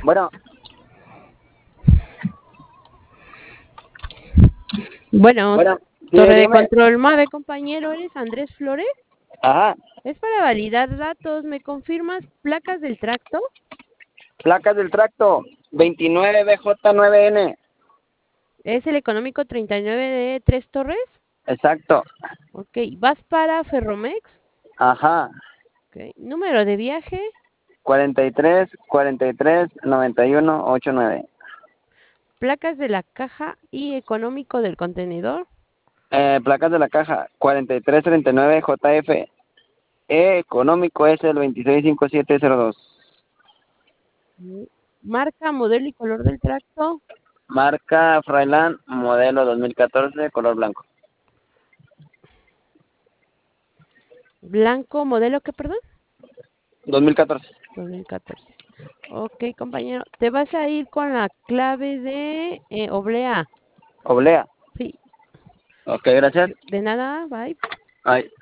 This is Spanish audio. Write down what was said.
Bueno, Bueno, bueno, sí, torre de dígame. control MAVE, compañero, ¿eres Andrés Flores? Ajá, Es para validar datos. ¿Me confirmas placas del tracto? placas del tracto, 29BJ9N. ¿Es el económico 39 de Tres Torres? Exacto. Ok, ¿vas para Ferromex? Ajá, Ok, ¿número de viaje? 43 91 89. ¿Placas de la caja y económico del contenedor? Placas de la caja, 4339JF. Económico es el 265702. Marca, modelo y color del tracto. Marca Fryland, modelo 2014, color blanco. Blanco, modelo, ¿qué, perdón? 2014. 2014. Ok, compañero, te vas a ir con la clave de oblea. Oblea. Sí, Ok, gracias. de nada, bye. Ay.